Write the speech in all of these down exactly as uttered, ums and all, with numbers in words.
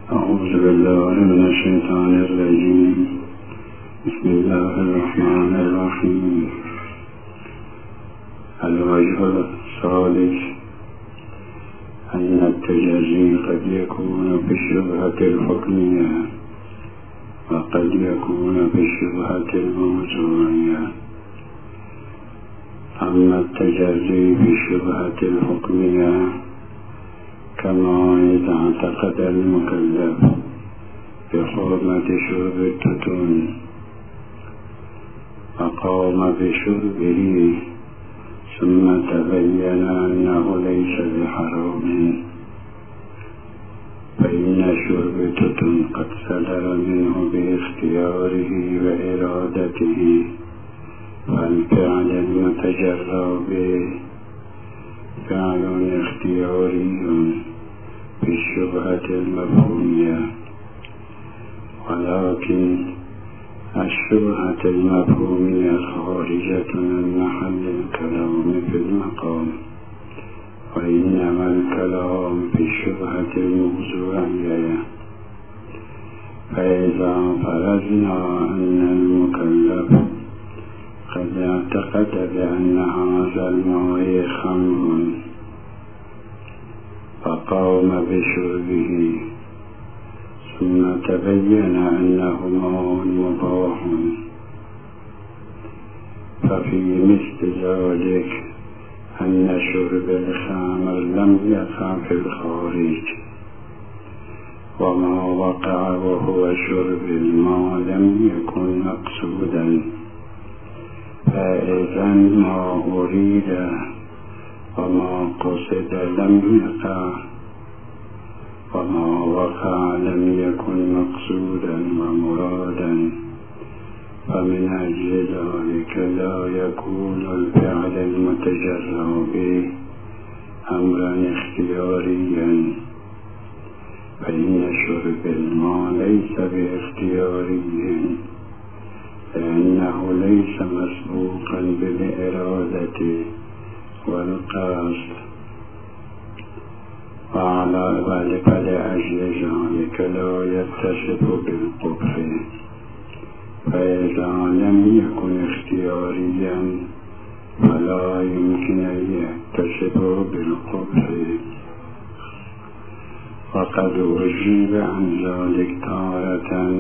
أعوذ بالله من الشيطان الرجيم. بسم الله الرحمن الرحيم. الوجه الثالث أن التجزي قد يكون بالشبهة الحكمية وقد يكون بالشبهة الموضوعية. أما التجزي بالشبهة الحكمية كما إذا اعتقد المكلف بحرمة شرب التتون فقام بشربه ثم تبين أنه ليس بحرام، فإن شرب التتون قد سلم منه باختياره وإرادته، والفعل المتجرى به فعل اختياري بالشبهة المفهومية. ولكن الشبهة المفهومية خارجة من محل الكلام في المقام، وإنما الكلام في الشبهة الموضوعية. فإذا فرضنا أن المكلف قد اعتقد بأن هذا الماء خمر فقام بشربه ثم تبين أنه ماء مباح، ففي مثل ذلك أن شرب الخمر لم يقع في الخارج، وما وقع وهو شرب الماء لم يكن مقصودا، فإذا ما أريد وما قصد لم يقع، وما وقع لم يكن مقصودا ومرادا، فمن أجل ذلك لا يكون الفعل المتجرى به أمرا اختياريا، فإن شرب الماء ليس باختياري، لأنه ليس مسبوقا بالإرادة والقصد، وعلى ذلك لأجل ذلك لا يتصف بالقبح. فإذا لم يكن اختياريا فلا يمكن أن يتصف بالقبح. وقد أجيب عن ذلك تارة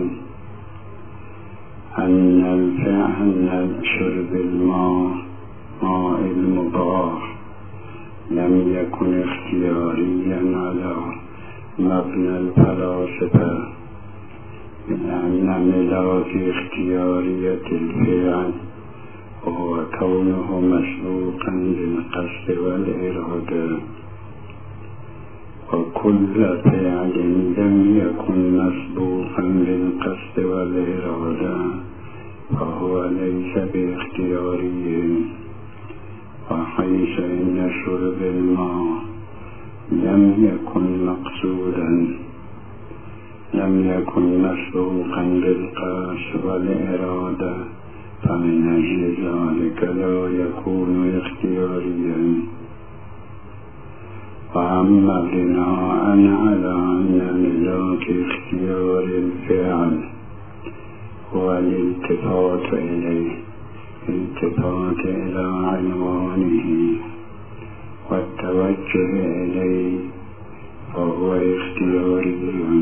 أن الفعل شرب الماء ماء المباح لم يكن اختياريا على مبنى الفلاسفة، لأن ملاك اختيارية الفعل وهو كونه مسبوقا بالقصد والإرادة، وكل فعل لم يكن مسبوقا بالقصد والإرادة فهو ليس باختياري. وحيث إن شرب الماء لم يكن مقصودا لم يكن مسبوقا بالقصد والإرادة، فمن أجل ذلك لا يكون اختياريا. وأما بناء على أن ملاك اختيار الفعل هو الالتفات إليه الالتفات إلى عنوانه والتوجه إليه فهو اختياري،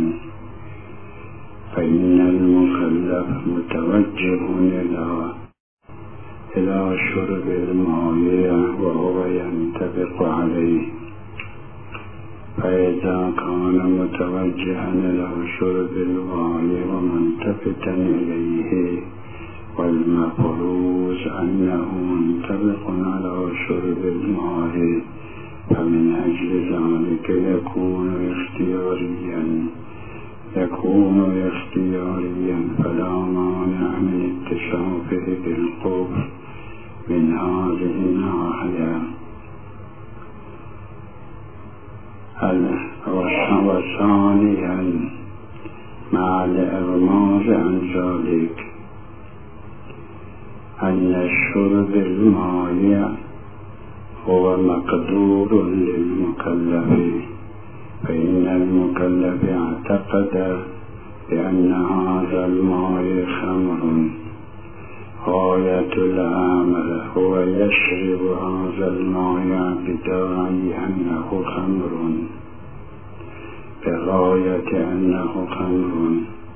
فإن المكلف متوجه إلى إلى شرب الماء وهو ينطبق عليه. فإذا كان متوجها إلى شرب الماء ومنتفتا إليه والمفروض أنه منطبق على شرب الماء، فمن أجل ذلك يكون اختياريا يكون اختياريا فلا مانع من التشابه بالقبح من هذه الناحية. وثانيا مع الإغماض عن ذلك أن شرب الماء هو مقدور للمكلف فإن المكلف اعتقد بأن هذا الماء خمر. غاية الأمر هو يشرب هذا الماء بداعي أنه خمر، بغاية أنه خمر.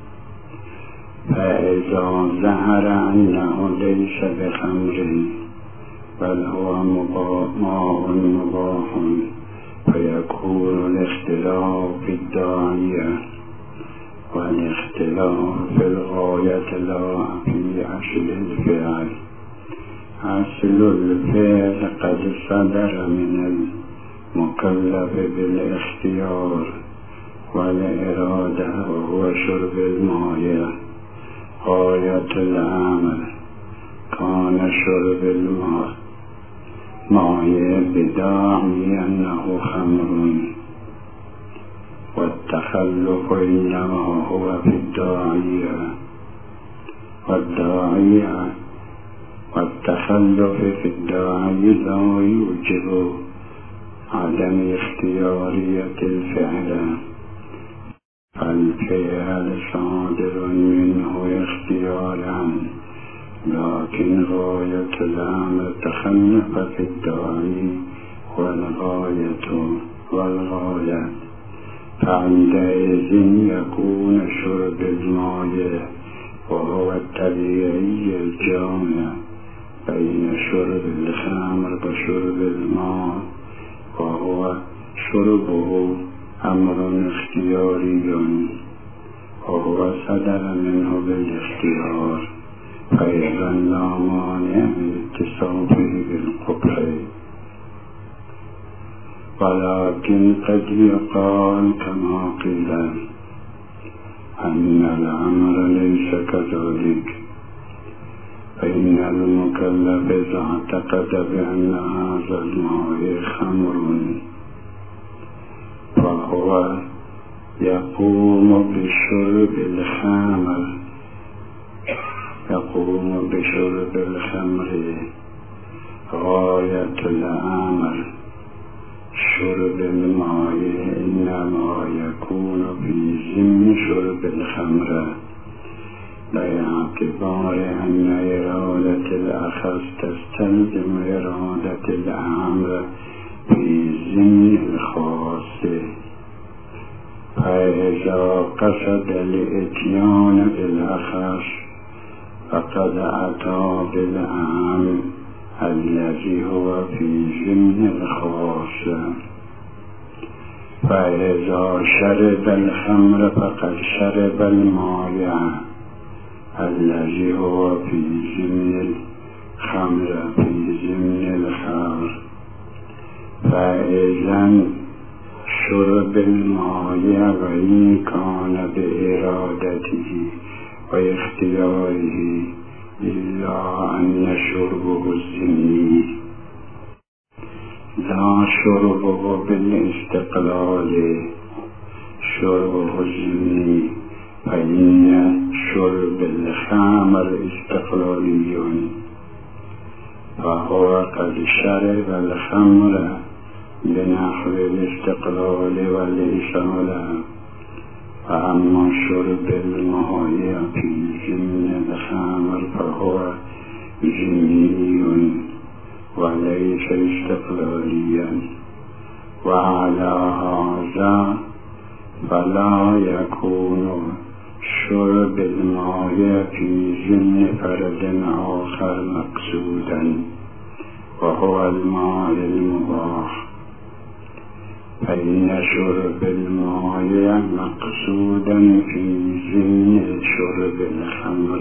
فإذا ظهر أنه ليس بخمر بل هو ماء مباح فيكون الاختلاف في الداعية والاختلاف في الغاية لا في أصل الفعل. أصل الفعل قد صدر من المكلف بالاختيار والإرادة وهو شرب الماء. غاية الأمر كان شرب الماء ماء بداعي أنه خمر، والتخلف إنما هو في الداعية والداعية والتخلف في الداعي لا يوجب عدم اختيارية الفعل، فالفعل صادر منه اختيارا، لكن غاية الأمر تخلف في الداعي والغاية والغاية، فعندئذ يكون شرب الماء وهو الطبيعي الجامع بين شرب الخمر وشرب الماء، وهو شربه أمر اختياري وهو صدر منه بالاختيار، فإذا لا مانع من اتصافه بالقبح. ولكن قد يقال كما قيل أن الأمر ليس كذلك، فإن المكلف إذا اعتقد بأن هذا الماء خمر فهو يقوم بشرب الخمر يقوم بشرب الخمر. غاية الأمر شرب الماء إنما يكون في ضمن شرب الخمر، باعتبار أن إرادة الأخذ تستلزم إرادة الأمر في ضمن الخاص. فإذا قصد الإتيان بالأخذ فقد أتى بالأمر الذي هو في ضمن الخاص. فإذا شرب الخمر فقد شرب الماء الذي هو في ضمن الخمر في ضمن الخمر. فإذا شرب الماء وإن كان بإرادته واختياره إلا أن شربه الزمني لا شربه بالاستقلال، شربه الزمني، فإن شرب الخمر استقلالي، فهو قد شرب الخمر بنحو الاستقلال والإشارة. فأما شرب الماء في ضمن الخمر فهو زمني وليس استقلاليا، وعلى هذا فلا يكون شرب الماء في ضمن فرد آخر مقصودا وهو الماء المباح، فإن شرب الماء مقصودا في ضمن شرب الخمر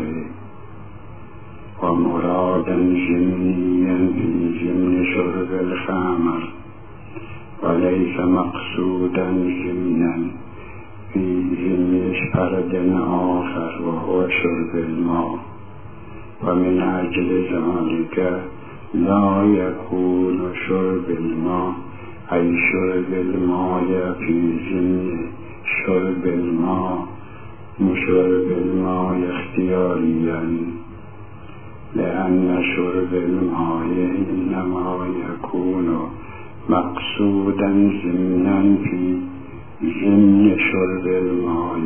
ومرادا ضمنيا في ضمن شرب الخمر، وليس مقصودا ضمنا في ضمن فرد آخر وهو شرب الماء. ومن أجل ذلك لا يكون شرب الماء أي شرب الماء في ضمن شرب الماء مشرب الماء اختياريا، لأن شرب الماء إنما يكون مقصودا ضمنا في ضمن شرب الماء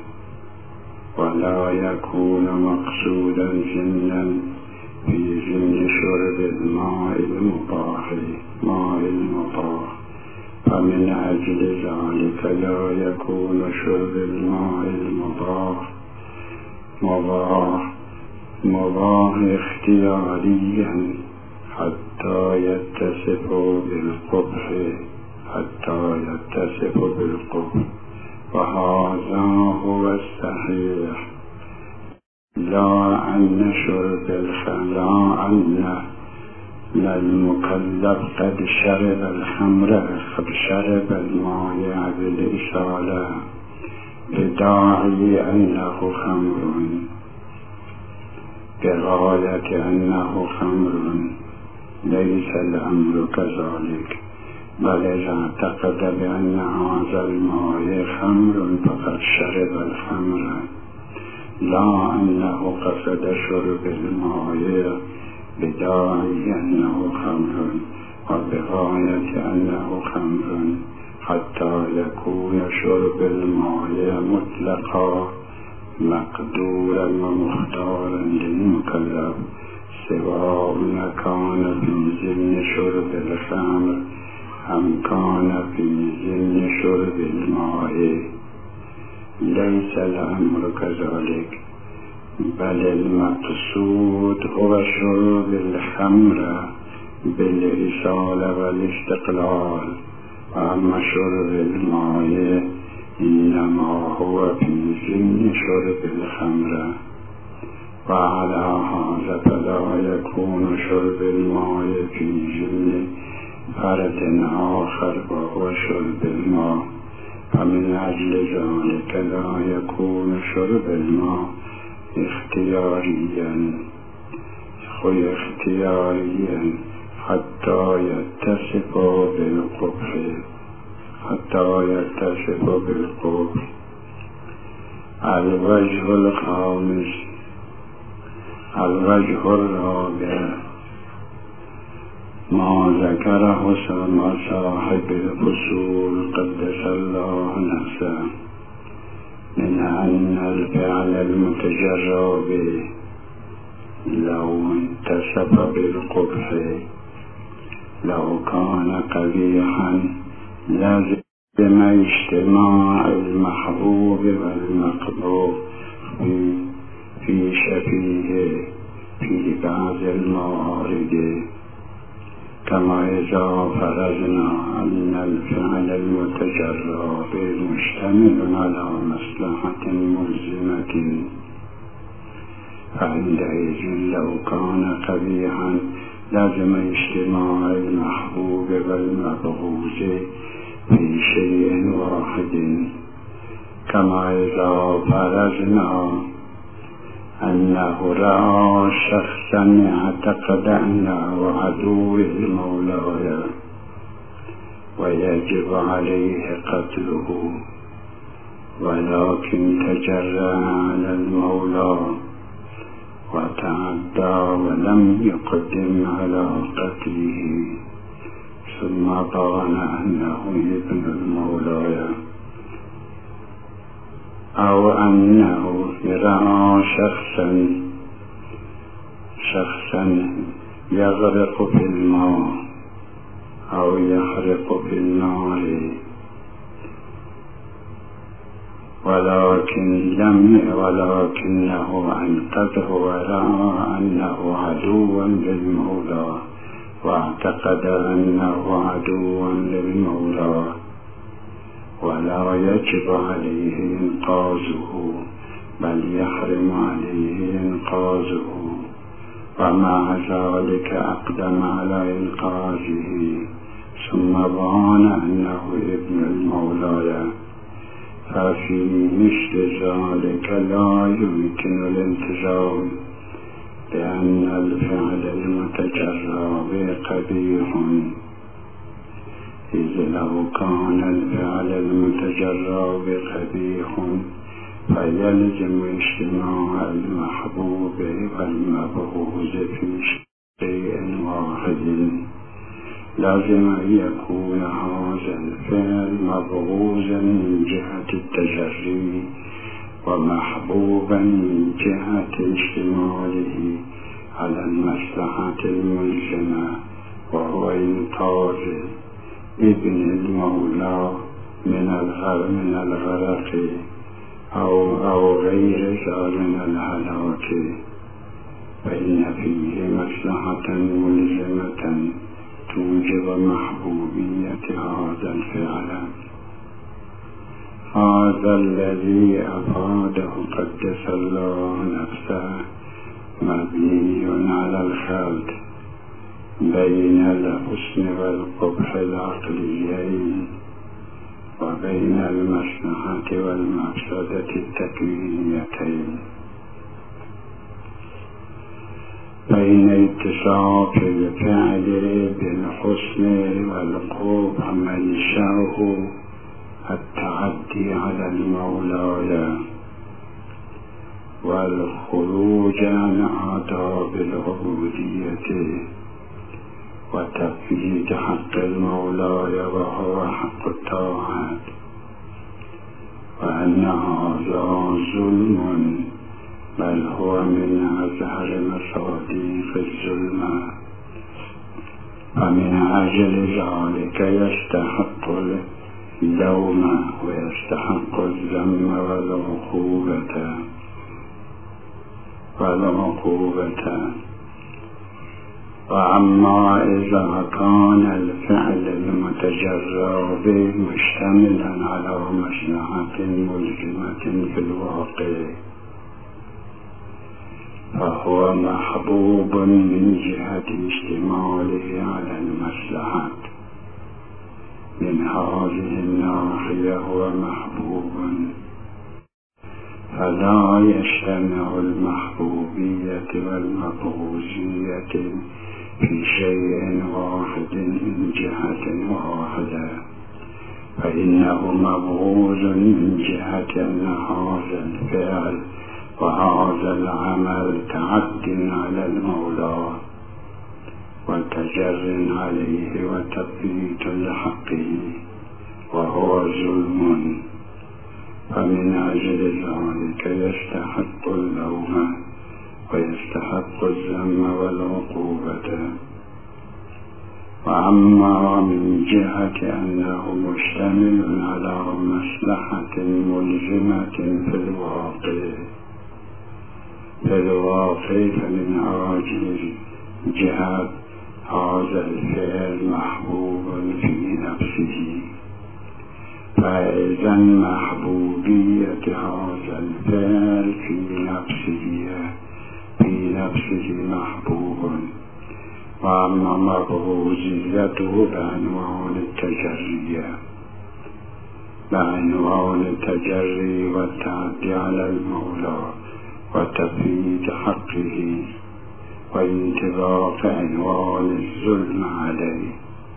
ولا يكون مقصودا ضمنا في ضمن شرب الماء المباح ماء المباح، فمن أجل ذلك لا يكون شرب الماء المباح مباح مباح اختياريا حتى يتصف بالقبح حتى يتصف بالقبح، وهذا هو الصحيح. لا أن شرب الخمر أن المكلف قد شرب الخمر قد شرب الماء بالإشارة بداعي أنه خمر بغاية أنه خمر. ليس الأمر كذلك، بل إذا اعتقد بأن هذا الماء خمر فقد شرب الخمر، لا أنه قصد شرب الماء بداعي أنه خمر وبغاية أنه خمر، حتى يكون شرب الماء مطلقا مقدورا ومختارا للمكلف، سواء كان في ضمن شرب الخمر أم كان في ضمن شرب الماء. ليس الأمر كذلك، بل المقصود هو شرب الخمر بالإصالة والاستقلال، وأما شرب الماء إنما هو في ضمن شرب الخمر. وعلى هذا فلا يكون شرب الماء في ضمن فرد آخر وهو شرب الماء، فمن أجل ذلك لا يكون شرب الماء اختياريا خوي اختياريا حتى يتصف بالقبح حتى يتصف بالقبح. الوجه الخامس الوجه الرابع ما ذكره صاحب الفصول قدس الله نفسه من أن الفعل المتجرب لو انتصف بالقبح لو كان قبيحا لازم اجتماع المحبوب والمقبوح في, في شفيه في بعض الموارد، كما إذا فرضنا أن الفعل المتجرب مشتمل على مصلحة ملزمة، فعندئذ لو كان قبيحا لازم اجتماع المحبوب والمبغوض في شيء واحد، كما إذا فرضنا أنه رأى شخصا اعتقد أنه عدو المولى ويجب عليه قتله، ولكن تجرأ على المولى وتعدى ولم يقدم على قتله، ثم بان أنه ابن المولى، أو أنه رأى شخصا شخصا يغرق في الماء أو يحرق في النار، ولكن لم ولكنه أنقذه ورأى أنه عدو للمولى واعتقد أنه عدو للمولى، ولا يجب عليه إنقاذه بل يحرم عليه إنقاذه، ومع ذلك أقدم على إنقاذه ثم بان أنه ابن المولى، ففي مثل ذلك لا يمكن الالتزام بأن الفعل المتجرب قبيح، إذ لو كان الفعل المتجرب قبيح فيلزم اجتماع المحبوب والمبغوض في شيء واحد، لازم أن يكون هذا الفعل مبغوضا من جهة التجري ومحبوبا من جهة اشتماله على المصلحة الملزمة، وهو إنقاذ ابن المولى من الغرق أو, أو غير ذلك من الهلاك، فإن فيه مصلحة ملزمة توجب محبوبية هذا الفعل. هذا الذي أفاده قدس الله نفسه مبني على الخلط بين الحسن والقبح العقليين وبين المصلحة والمفسدة التكوينيتين، بين اتصاف الفعل بالحسن والقبح منشأه التعدي على المولى والخروج عن آداب العبودية وتفويت حق المولى وهو حق الطاعات، وأن هذا ظلم، بل هو من أظهر مصادق الظلم، ومن أجل ذلك يستحق اللوم ويستحق الذم والعقوبة والعقوبة. وأما إذا كان الفعل المتجرى به مشتملا على مصلحة ملزمة في الواقع، فهو محبوب من جهة اشتماله على المصلحة. من هذه الناحية هو محبوب، فلا يجتمع المحبوبية والمبغوضية في شيء واحد من جهة واحدة، فإنه مبغوض من جهة أن هذا الفعل وهذا العمل تعد على المولى وتجر عليه وتبييت لحقه، وهو ظلم، فمن أجل ذلك يستحق اللوم ويستحق الذم والعقوبة. وأما من جهة أنه مشتمل على مصلحة ملزمة في الواقع في الواقع فمن أجل جهة هذا الفعل محبوب في نفسه، فإذا محبوبية هذا الفعل في نفسه في نفسه محبوب. وأما مبغوضيته بعنوان التجرية بعنوان التجري والتعدي على المولى وتفييت حقه وانطباق عنوان الظلم عليه،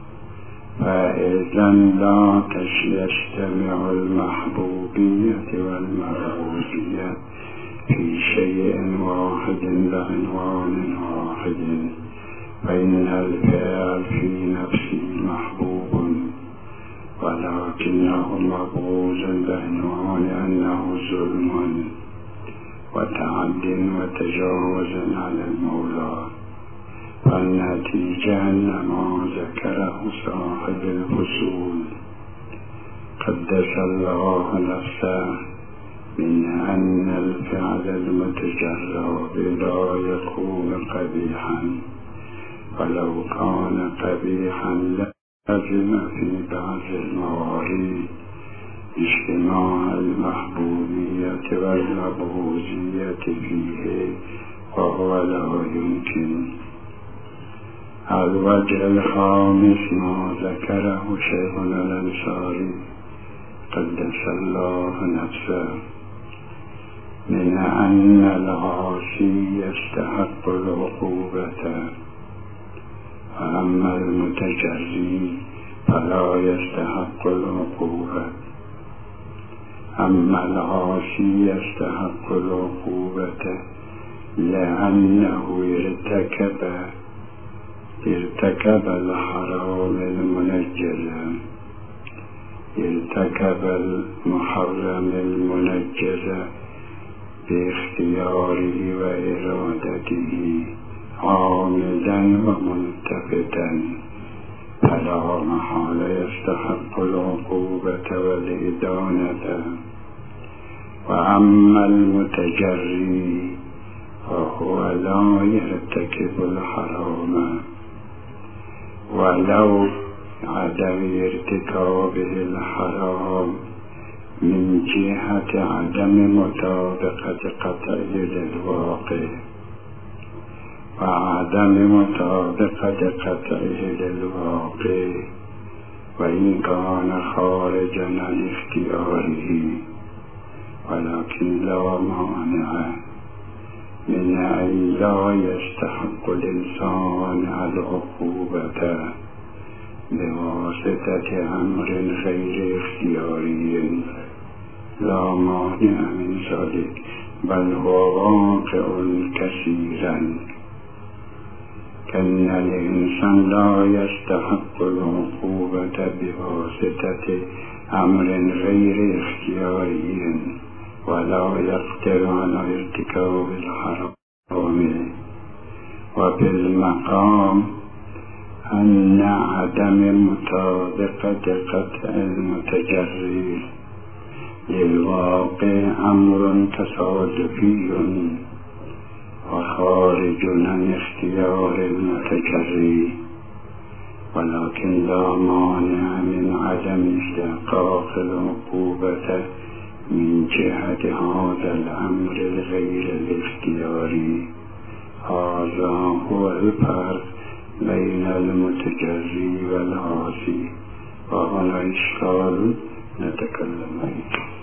فإذا لا يجتمع المحبوبية والمبغوضية في شيء واحد بعنوان واحد، فإن الفعل في نفسه محبوب ولكنه مبغوض بعنوان أنه ظلم وتعد وتجاوز على المولى. فالنتيجة أن ما ذكره صاحب الفصول قدس الله نفسه من أن الفعل المتجرى لا يكون قبيحا، ولو كان قبيحا لازم في بعض الموارد اجتماع المحبوبية والمبغوضية فيه، وهو لا يمكن. الوجه الخامس ما ذكره شيخنا الأنصاري قدس الله نفسه من أن العاصي يستحق العقوبة، وأما المتجري فلا يستحق العقوبة. أما العاصي يستحق العقوبة لأنه ارتكب ارتكب الحرام المنجز ارتكب المحرم المنجز باختياره وإرادته عامدا وملتفتا فلا محالة يستحق العقوبة والإدانة. وأما المتجري فهو لا يرتكب الحرام ولو عدم ارتكابه الحرام من جهة عدم مطابقة قطعه للواقع وعدم مطابقة قطعه للواقع وإن كان خارجا عن اختياره، ولكن لا مانع من أن لا يستحق الإنسان العقوبة بواسطة أمر غير اختياري. لا مانع من ذلك، بل هو واقع كثيرا. كأن الإنسان لا يستحق العقوبة بواسطة أمر غير اختياري ولا يقدر على ارتكاب الحرام، وبالمقام أن عدم مطابقة قطع المتجري للواقع أمر تصادفي وخارج عن اختيار المتجري، ولكن لا مانع من عدم استحقاق العقوبة من جهة هذا الأمر الغير الاختياري. هذا هو الفرق بين المتجري والعاصي، وهنا إشكال نتكلم عنه.